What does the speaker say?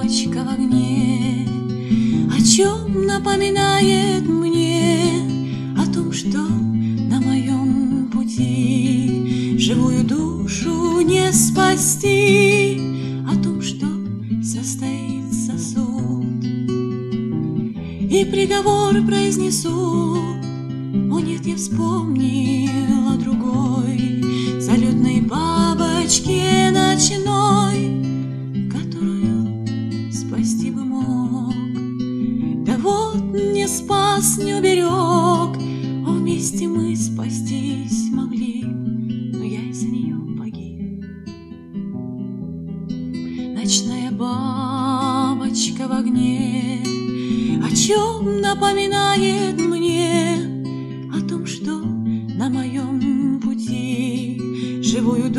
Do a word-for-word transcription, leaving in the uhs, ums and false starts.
бабочка в огне, о чем напоминает мне? О том, что на моем пути живую душу не спасти, о том, что состоится суд, и приговор произнесут. О нет, я вспомнила другой залетной бабочке ночной, которую спасти бы мог. Да вот не спас, не уберег, о, вместе мы спастись могли, но я из-за нее погиб. Ночная бабочка в огне, о чем напоминает мне? О том, что на моем пути живую